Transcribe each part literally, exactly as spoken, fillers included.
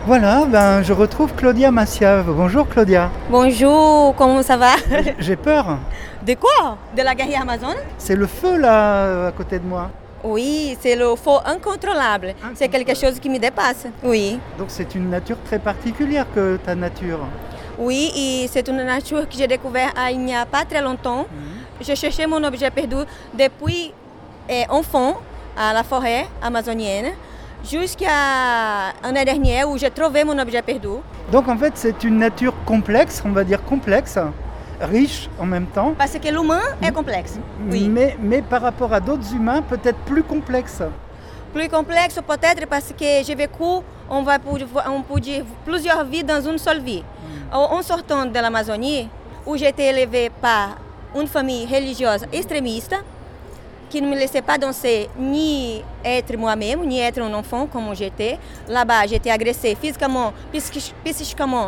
Voilà, ben, je retrouve Claudia Massiave. Bonjour Claudia. Bonjour, comment ça va? J'ai peur. De quoi? De la guerre Amazon? C'est le feu là, à côté de moi. Oui, c'est le feu incontrôlable. C'est quelque chose qui me dépasse. Oui. Donc c'est une nature très particulière que ta nature. Oui, et c'est une nature que j'ai découverte il n'y a pas très longtemps. Mmh. Je cherchais mon objet perdu depuis eh, enfant à la forêt amazonienne jusqu'à l'année dernière où j'ai trouvé mon objet perdu. Donc en fait c'est une nature complexe, on va dire complexe, riche en même temps. Parce que l'humain est complexe. Oui. Mais, mais par rapport à d'autres humains, peut-être plus complexe. Plus complexe peut-être parce que j'ai vécu, on va on peut dire, plusieurs vies dans une seule vie. Mmh. En sortant de l'Amazonie, où j'ai été élevée par une famille religieuse extrémiste, qui ne me laissait pas danser ni être moi-même, ni être un enfant comme j'étais. Là-bas, j'ai été agressée physiquement, psychiquement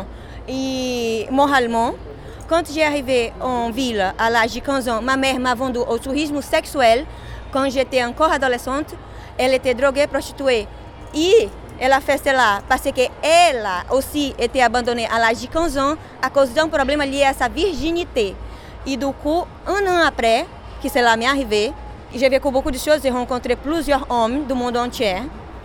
et moralement. Quand j'ai arrivé en ville à l'âge de quinze ans, ma mère m'a vendu au tourisme sexuel. Quand j'étais encore adolescente, elle était droguée, prostituée. Et elle a fait cela parce qu'elle a aussi été abandonnée à l'âge de quinze ans à cause d'un problème lié à sa virginité. Et du coup, un an après que cela m'est arrivé, j'ai vécu beaucoup de choses, j'ai rencontré plusieurs hommes du monde entier.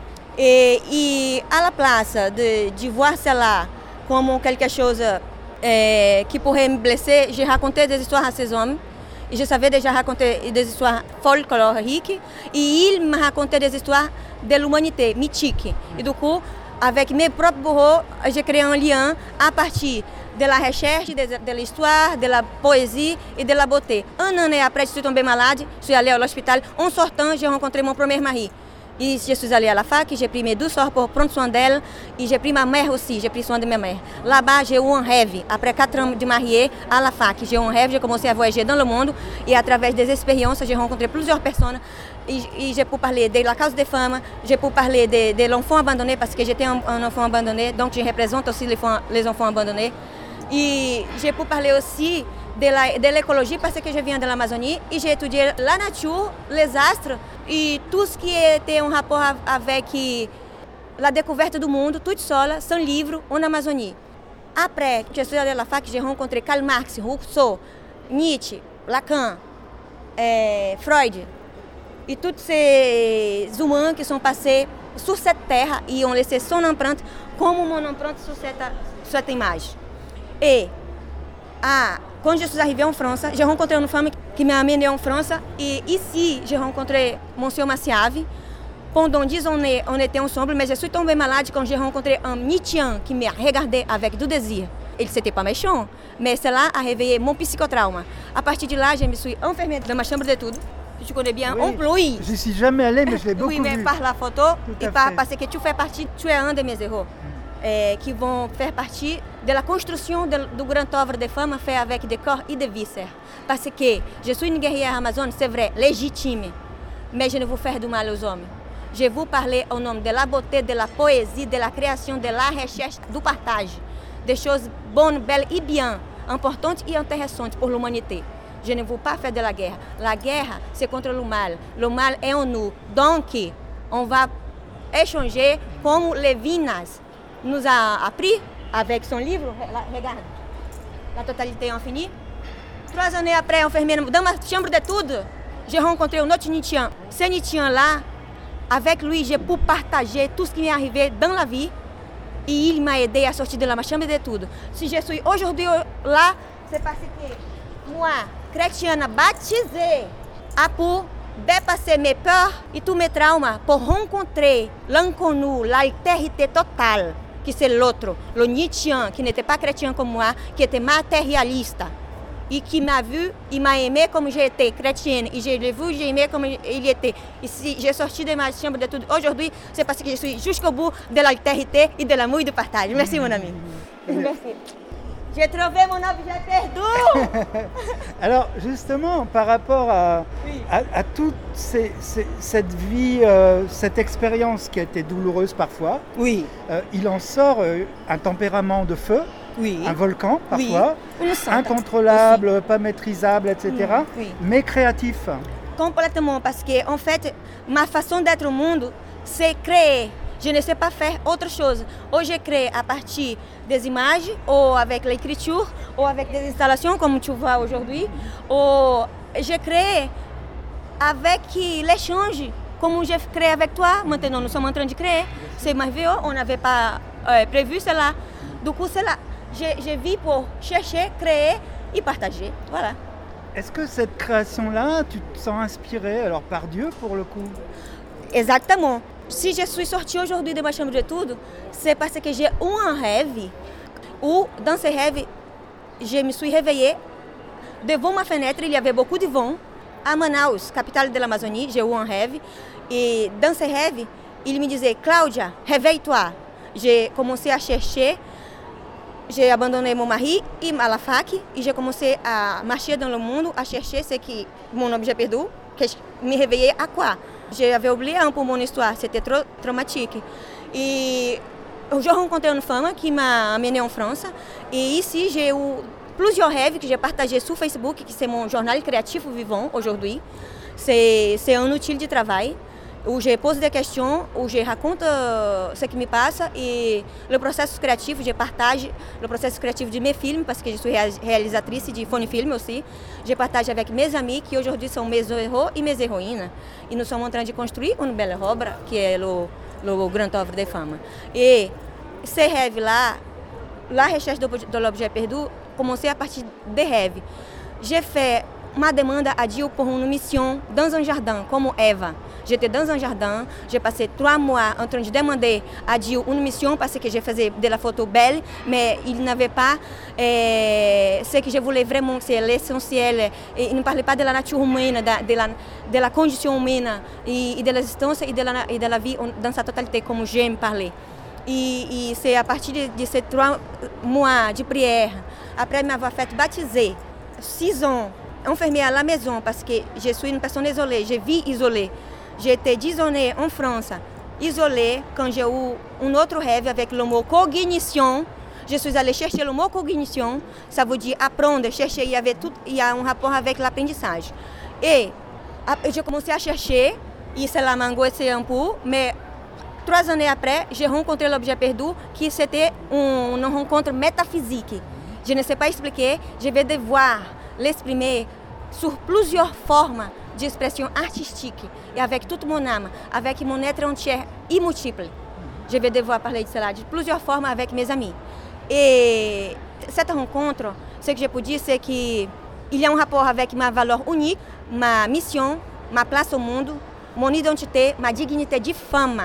Et, et à la place de, de voir cela comme quelque chose eh, qui pourrait me blesser, j'ai raconté des histoires à ces hommes. Et je savais déjà raconter des histoires folkloriques. Et ils me racontaient des histoires de l'humanité mythique. Et du coup, avec mes propres bourreaux, j'ai créé un lien à partir de la recherche, de, de l'histoire, de la poésie et de la beauté. Un an après, je suis tombée malade, je suis allée à l'hôpital. En sortant, j'ai rencontré mon premier mari. Et je suis allée à la fac, j'ai pris mes deux soeurs pour prendre soin d'elle. Et j'ai pris ma mère aussi, j'ai pris soin de ma mère. Là-bas, j'ai eu un rêve. Après quatre ans de mariée à la fac, j'ai eu un rêve, j'ai commencé à voyager dans le monde. Et à travers des expériences, j'ai rencontré plusieurs personnes. Et, et j'ai pu parler de la cause des femmes, j'ai pu parler de, de l'enfant abandonné parce que j'étais un, un enfant abandonné. Donc, je représente aussi les, les enfants abandonnés. Et j'ai pu parler aussi de l'écologie parce que je viens de l'Amazonie et j'ai étudié la nature, les astres et tout ce qui était en rapport avec la découverte du monde, toute seule, sans livre, en Amazonie. Après que je suis allée à la fac, j'ai rencontré Karl Marx, Rousseau, Nietzsche, Lacan, eh, Freud et tous ces humains qui sont passés sur cette terre et ont laissé son empreinte comme mon empreinte sur cette, sur cette image. Et ah, quand je suis arrivée en France, j'ai rencontré une femme qui m'a amenée en France. Et ici, j'ai rencontré Monsieur Massiave. Pendant dix ans, on était ensemble, mais je suis tombée malade quand j'ai rencontré un Nietzschean qui m'a regardé avec du désir. Il n'était pas méchant, mais cela a réveillé mon psychotrauma. À partir de là, je me suis enfermée dans ma chambre d'études. Tu connais bien, oui, on ploie. Je ne suis jamais allée, mais je l'ai beaucoup oui, mais vu. par la photo et par, parce que tu fais partie, tu es un de mes héros. Eh, qui vont faire partie de la construction de, du grand œuvre de femmes fait avec des corps et des viscères. Parce que je suis une guerrière amazone, c'est vrai, légitime, mais je ne veux faire du mal aux hommes. Je veux parler au nom de la beauté, de la poésie, de la création, de la recherche, du partage, des choses bonnes, belles et bien, importantes et intéressantes pour l'humanité. Je ne veux pas faire de la guerre. La guerre, c'est contre le mal. Le mal est en nous. Donc, on va échanger comme Lévinas nous a appris avec son livre, regarde, La totalité infinie. Trois années après, enfermée dans ma chambre d'études, j'ai rencontré un autre Nietzschean. Ce Nietzschean-là, avec lui, j'ai pu partager tout ce qui m'est arrivé dans la vie et il m'a aidé à sortir de ma chambre d'études. Si je suis aujourd'hui là, c'est parce que moi, chrétienne baptisée, a pu dépasser mes peurs et tous mes traumas pour rencontrer l'inconnu, l'altérité totale, que c'est l'autre, le Nietzschean, qui n'était pas chrétien comme moi, qui était matérialiste, et qui m'a vu, il m'a aimé comme j'étais chrétienne, et je l'ai vu, j'ai aimé comme il était. Et si j'ai sorti de ma chambre d'études aujourd'hui, c'est parce que je suis jusqu'au bout de l'altérité et de l'amour et du partage. Merci, mon ami. Merci. J'ai trouvé mon objet perdu. Alors justement, par rapport à, oui. à, à toute ces, ces, cette vie, euh, cette expérience qui a été douloureuse parfois, oui. euh, il en sort euh, un tempérament de feu, oui. un volcan parfois, oui. incontrôlable, aussi. Pas maîtrisable, et cetera, oui. mais créatif. Complètement, parce que en fait, ma façon d'être au monde, c'est créer. Je ne sais pas faire autre chose. Ou je crée à partir des images, ou avec l'écriture, ou avec des installations comme tu vois aujourd'hui, ou je crée avec l'échange, comme je crée avec toi. Maintenant, nous sommes en train de créer. C'est merveilleux, on n'avait pas euh, prévu cela. Du coup, c'est là. Je, je vis pour chercher, créer et partager. Voilà. Est-ce que cette création-là, tu te sens inspirée alors par Dieu pour le coup? Exactement. Si je suis sortie aujourd'hui de ma chambre d'études, c'est parce que j'ai eu un rêve. Ou dans ce rêve, je me suis réveillée. Devant ma fenêtre, il y avait beaucoup de vent. À Manaus, capitale de l'Amazonie, j'ai eu un rêve. Et dans ce rêve, il me disait, Cláudia, réveille-toi. J'ai commencé à chercher. J'ai abandonné mon mari et à la fac et j'ai commencé à marcher dans le monde, à chercher ce qui mon objet perdu, que je me réveillais à quoi. J'avais oublié un peu mon histoire, c'était trop traumatique. Et j'ai rencontré une femme qui m'a amenée en France et ici j'ai eu plusieurs rêves que j'ai partagés sur Facebook, qui c'est mon journal créatif vivant aujourd'hui. C'est, c'est un outil de travail où je pose des questions, où je raconte ce qui me passe et le processus créatif, je partage le processus créatif de mes films parce que je suis réalisatrice de phone film aussi. Je partage avec mes amis qui aujourd'hui sont mes héros et mes héroïnes. Et nous sommes en train de construire une belle œuvre qui est le, le Grand Œuvre de Femme. Et ces rêves-là, la recherche de l'objet perdu, commençait à partir des rêves. J'ai fait ma demande à Dieu pour une mission dans un jardin, comme Eva. J'étais dans un jardin, j'ai passé trois mois en train de demander à Dieu une mission parce que je faisais de la photo belle, mais il n'avait pas eh, ce que je voulais vraiment, c'est l'essentiel. Et il ne parlait pas de la nature humaine, de, de, la, de la condition humaine et, et de l'existence et de la, et de la vie dans sa totalité, comme j'aime parler. Et, et c'est à partir de, de ces trois mois de prière, après m'avoir fait baptiser, six ans, enfermée à la maison parce que je suis une personne isolée, je vis isolée. J'ai été dix années en France, isolée, quand j'ai eu un autre rêve avec le mot cognition. Je suis allée chercher le mot cognition, ça veut dire apprendre, chercher, il y avait tout, il y a un rapport avec l'apprentissage. Et j'ai commencé à chercher, et cela m'a angoissé un peu, mais trois années après, j'ai rencontré l'objet perdu, qui c'était un, une rencontre métaphysique. Je ne sais pas expliquer, je vais devoir l'exprimer sur plusieurs formes d'expression artistique et avec toute mon âme, avec mon être entier et multiple. Je vais devoir parler de cela de plusieurs formes avec mes amis. Et cette rencontre, ce que je peux dire, c'est qu'il y a un rapport avec ma valeur unique, ma mission, ma place au monde, mon identité, ma dignité de femme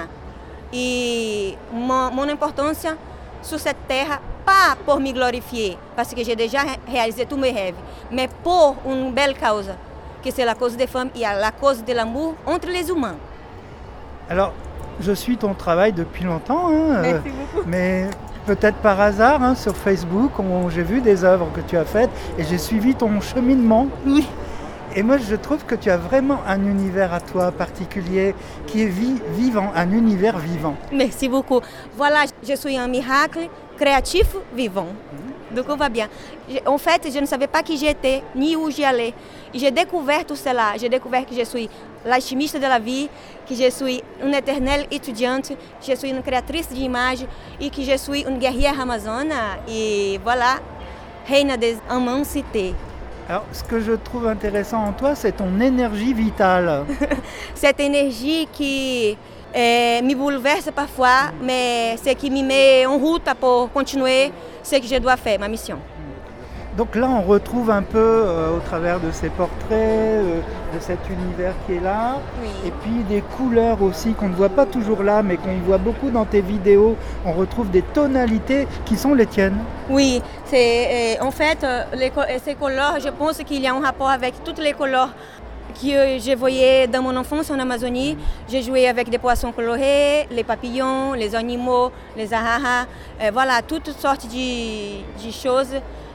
et mon, mon importance sur cette terre, pas pour me glorifier, parce que j'ai déjà réalisé tous mes rêves, mais pour une belle cause, que c'est la cause des femmes et la cause de l'amour entre les humains. Alors, je suis ton travail depuis longtemps, hein, Merci beaucoup. Mais peut-être par hasard, hein, sur Facebook, on, j'ai vu des œuvres que tu as faites et j'ai suivi ton cheminement. Oui. Et moi, je trouve que tu as vraiment un univers à toi particulier, qui est vi- vivant, un univers vivant. Merci beaucoup. Voilà, je suis un miracle créatif vivant. Donc, on va bien. En fait, je ne savais pas qui j'étais, ni où j'allais. Et j'ai découvert tout cela. J'ai découvert que je suis l'alchimiste de la vie, que je suis une éternelle étudiante, que je suis une créatrice d'images et que je suis une guerrière amazone. Et voilà, reine des immensités. Alors, ce que je trouve intéressant en toi, c'est ton énergie vitale. Cette énergie qui eh, me bouleverse parfois, mais c'est qui me met en route pour continuer ce que je dois faire, ma mission. Donc là, on retrouve un peu, euh, au travers de ces portraits, euh, de cet univers qui est là, Oui. et puis des couleurs aussi qu'on ne voit pas toujours là, mais qu'on voit beaucoup dans tes vidéos. On retrouve des tonalités qui sont les tiennes. Oui, c'est, en fait, les, ces couleurs, je pense qu'il y a un rapport avec toutes les couleurs que je voyais dans mon enfance en Amazonie. J'ai joué avec des poissons colorés, les papillons, les animaux, les araras, euh, voilà, toutes sortes de, de choses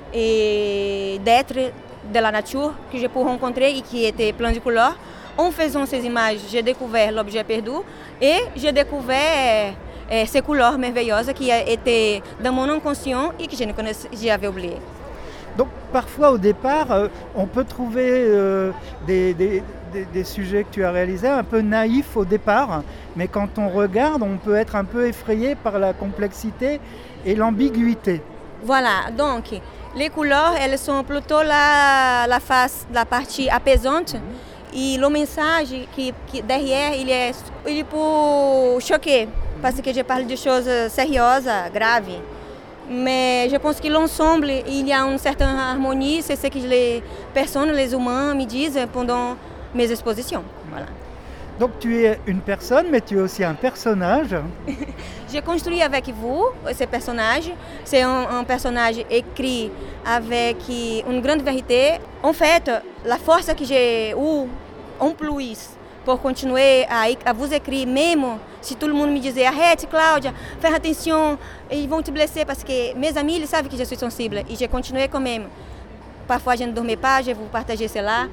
et d'êtres de la nature que j'ai pu rencontrer et qui étaient pleins de couleurs. En faisant ces images, j'ai découvert l'objet perdu et j'ai découvert euh, ces couleurs merveilleuses qui étaient dans mon inconscient et que je ne connaissais, j'avais oublié. Donc parfois au départ, euh, on peut trouver euh, des, des, des, des sujets que tu as réalisés, un peu naïfs au départ, mais quand on regarde, on peut être un peu effrayé par la complexité et l'ambiguïté. Voilà, donc les couleurs, elles sont plutôt la, la face, la partie apaisante, et le message qui, qui derrière, il est, il est pour choquer, parce que je parle de choses sérieuses, graves. Mais je pense que l'ensemble, il y a une certaine harmonie, c'est ce que les personnes, les humains me disent pendant mes expositions. Voilà. Donc tu es une personne, mais tu es aussi un personnage. J'ai construit avec vous ce personnage. C'est un, un personnage écrit avec une grande vérité. En fait, la force que j'ai eue en plus pour continuer à, à vous écrire, même si tout le monde me disait arrête, Cláudia, fais attention, ils vont te blesser, parce que mes amis ils savent que je suis sensible et j'ai continué quand même. Parfois je ne dormais pas, je vous partageais cela.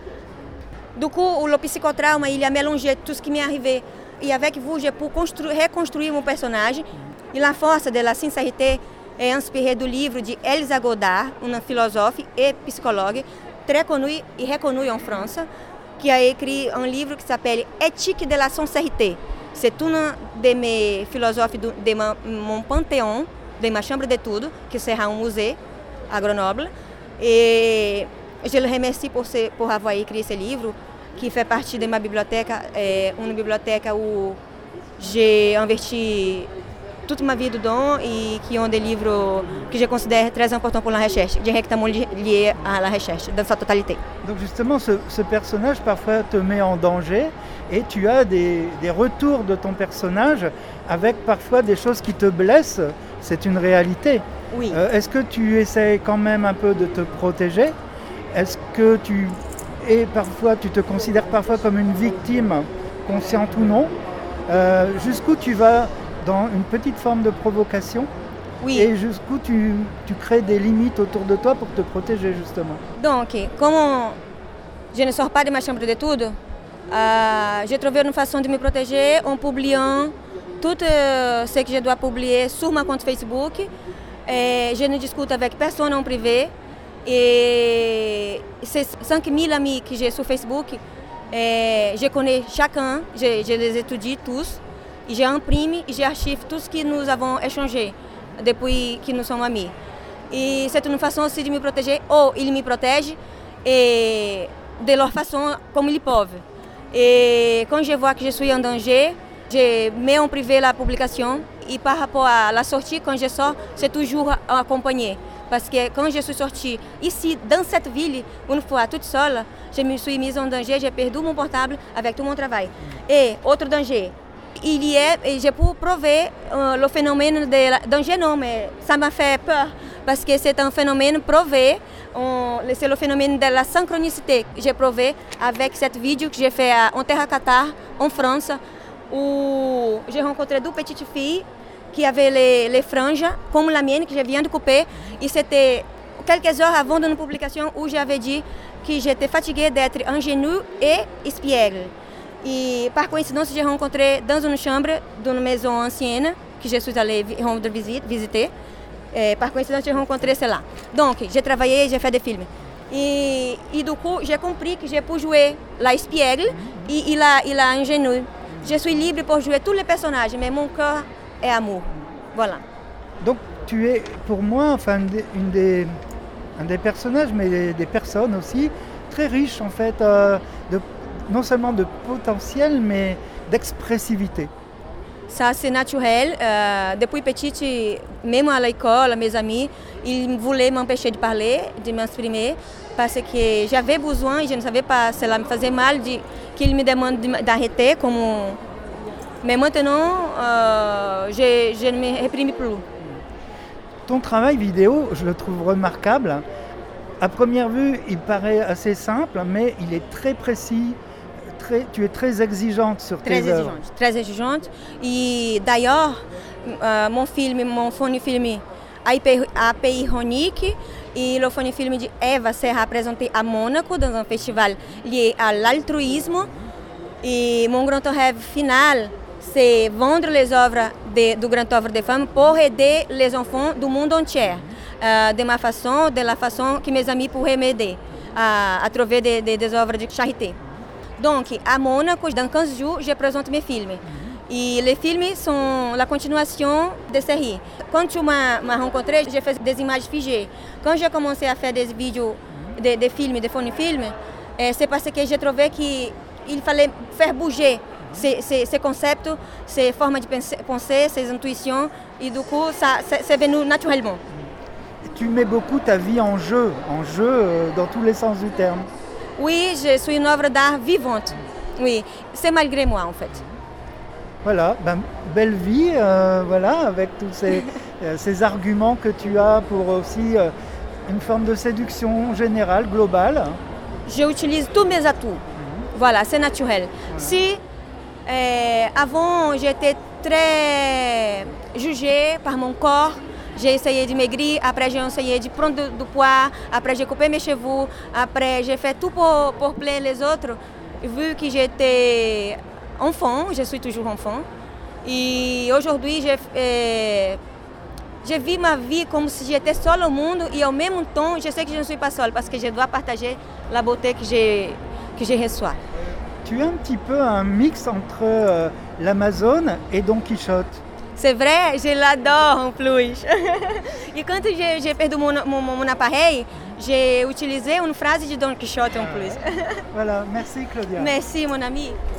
Du coup, le psychotrauma, il a mélangé tout ce qui m'est arrivé. Et avec vous, j'ai pu reconstruire mon personnage. Et la force de la sincérité est inspirée du livre de Elsa Godard, une philosophe et psychologue très connue et reconnue en France, qui a écrit un livre qui s'appelle Éthique de la sincérité. C'est une de mes philosophes de, de ma, mon panthéon, de ma chambre d'études, qui sera un musée à Grenoble. Et je le remercie pour, ce, pour avoir écrit ce livre, qui fait partie de ma bibliothèque, é uma bibliothèque où j'ai investi toute ma vie dedans et qui ont des livres que je considère très importants pour la recherche, directement liés à la recherche, dans sa totalité. Donc justement, ce, ce personnage parfois te met en danger et tu as des, des retours de ton personnage avec parfois des choses qui te blessent, c'est une réalité. Oui. Euh, est-ce que tu essaies quand même un peu de te protéger ? Est-ce que tu et parfois tu te considères parfois comme une victime, consciente ou non, euh, jusqu'où tu vas dans une petite forme de provocation, oui. Et jusqu'où tu, tu crées des limites autour de toi pour te protéger justement. Donc, comme je ne sors pas de ma chambre d'études, euh, j'ai trouvé une façon de me protéger en publiant tout euh, ce que je dois publier sur ma compte Facebook. Et je ne discute avec personne en privé. Et ces cinq mille amis que j'ai sur Facebook, eh, je connais chacun, je, je les étudie tous, et j'imprime et j'archive tout ce que nous avons échangé depuis que nous sommes amis. Et c'est une façon aussi de me protéger, ou ils me protègent, et de leur façon comme ils peuvent. Et quand je vois que je suis en danger, je mets en privé la publication, et par rapport à la sortie, quand je sors, c'est toujours accompagné. Parce que quand je suis sortie ici, dans cette ville, une fois toute seule, je me suis mise en danger, j'ai perdu mon portable avec tout mon travail. Et autre danger, il y a, et je peux prouver euh, le phénomène de la, danger non, mais ça m'a fait peur, parce que c'est un phénomène prouvé, on, c'est le phénomène de la synchronicité que j'ai prouvé avec cette vidéo que j'ai fait à Terra Qatar, en France, où j'ai rencontré deux petites filles qui avait les, les franges, comme la mienne, que je viens de couper. Et c'était quelques heures avant d'une publication où j'avais dit que j'étais fatiguée d'être ingénue et espiègle. Et par coïncidence, j'ai rencontré dans une chambre d'une maison ancienne, que je suis allée rendre visite, visiter. Et par coïncidence, j'ai rencontré cela. Donc, j'ai travaillé, j'ai fait des films. Et, et du coup, j'ai compris que je peux jouer la espiègle et, et, la, et la ingénue. Je suis libre pour jouer tous les personnages, mais mon cœur et amour. Voilà. Donc tu es pour moi enfin, une des, un des personnages, mais des, des personnes aussi, très riches en fait, euh, de, non seulement de potentiel, mais d'expressivité. Ça c'est naturel. Euh, depuis petite, même à l'école, mes amis, ils voulaient m'empêcher de parler, de m'exprimer, parce que j'avais besoin et je ne savais pas, cela me faisait mal, de, qu'ils me demandent d'arrêter comme... Mais maintenant, euh, je, je ne me réprime plus. Ton travail vidéo, je le trouve remarquable. À première vue, il paraît assez simple, mais il est très précis. Très, tu es très exigeante sur très tes œuvres. Exigeante, très exigeante. Et d'ailleurs, euh, mon film, mon phone-film A P I Ronique et le phone-film de Eva sera présenté à Monaco dans un festival lié à l'altruisme. Et mon grand rêve final, c'est vendre les œuvres de, du Grand Œuvre des Femmes pour aider les enfants du monde entier, euh, de ma façon, de la façon que mes amis pourraient m'aider à, à trouver des, des, des œuvres de charité. Donc, à Monaco, dans quinze jours, je présente mes films. Et les films sont la continuation de série. Quand tu m'as, m'as rencontré, j'ai fait des images figées. Quand j'ai commencé à faire des vidéos, des, des films, des phonofilms, eh, c'est parce que j'ai trouvé qu'il fallait faire bouger ces, ces, ces concepts, ces formes de penser, ces intuitions. Et du coup, ça, c'est venu naturellement. Tu mets beaucoup ta vie en jeu, en jeu euh, dans tous les sens du terme. Oui, je suis une œuvre d'art vivante. Oui, c'est malgré moi en fait. Voilà, ben, belle vie, euh, voilà, avec tous ces, euh, ces arguments que tu as pour aussi euh, une forme de séduction générale, globale. J'utilise tous mes atouts. Mm-hmm. Voilà, c'est naturel. Voilà. Si euh, avant j'étais très jugée par mon corps, j'ai essayé de maigrir, après j'ai essayé de prendre du, du poids, après j'ai coupé mes cheveux, après j'ai fait tout pour, pour plaire les autres. Vu que j'étais enfant, je suis toujours enfant. Et aujourd'hui, je, euh, je vis ma vie comme si j'étais seule au monde et en même temps, je sais que je ne suis pas seule parce que je dois partager la beauté que je, que je reçois. Tu es un petit peu un mix entre euh, l'Amazone et Don Quichotte. C'est vrai, je l'adore en plus. Et quand j'ai, j'ai perdu mon, mon, mon appareil, j'ai utilisé une phrase de Don Quichotte en plus. Voilà, merci Claudia. Merci mon ami.